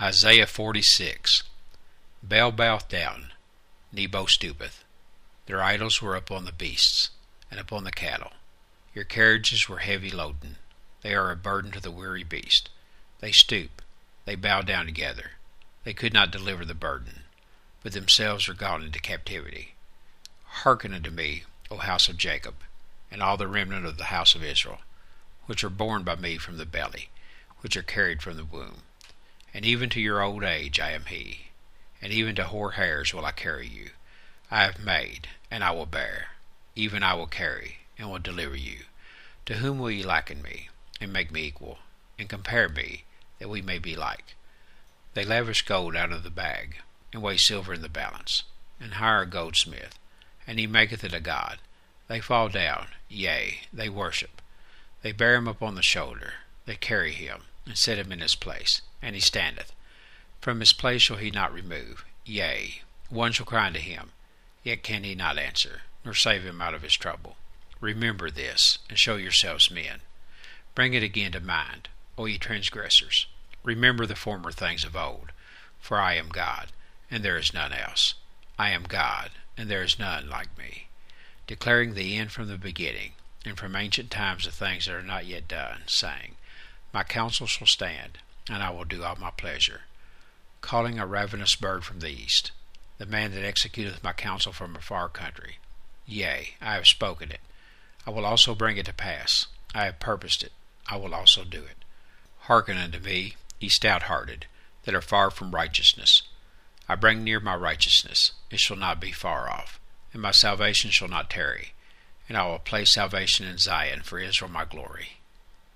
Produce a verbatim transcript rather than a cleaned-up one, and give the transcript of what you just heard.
Isaiah forty-six. Baal boweth down, Nebo stoopeth. Their idols were upon the beasts, and upon the cattle. Your carriages were heavy loaden. They are a burden to the weary beast. They stoop, they bow down together. They could not deliver the burden, but themselves are gone into captivity. Hearken unto me, O house of Jacob, and all the remnant of the house of Israel, which are born by me from the belly, which are carried from the womb. And even to your old age I am he, and even to hoar hairs will I carry you. I have made, and I will bear, even I will carry, and will deliver you. To whom will ye liken me, and make me equal, and compare me, that we may be like? They lavish gold out of the bag, and weigh silver in the balance, and hire a goldsmith, and he maketh it a god. They fall down, yea, they worship. They bear him upon the shoulder, they carry him, and set him in his place, and he standeth. From his place shall he not remove. Yea, one shall cry unto him, yet can he not answer, nor save him out of his trouble. Remember this, and show yourselves men. Bring it again to mind, O ye transgressors. Remember the former things of old. For I am God, and there is none else. I am God, and there is none like me, declaring the end from the beginning, and from ancient times the things that are not yet done, saying, My counsel shall stand, and I will do all my pleasure, calling a ravenous bird from the east, the man that executeth my counsel from a far country. Yea, I have spoken it. I will also bring it to pass. I have purposed it. I will also do it. Hearken unto me, ye stout-hearted, that are far from righteousness. I bring near my righteousness. It shall not be far off, and my salvation shall not tarry. And I will place salvation in Zion for Israel my glory.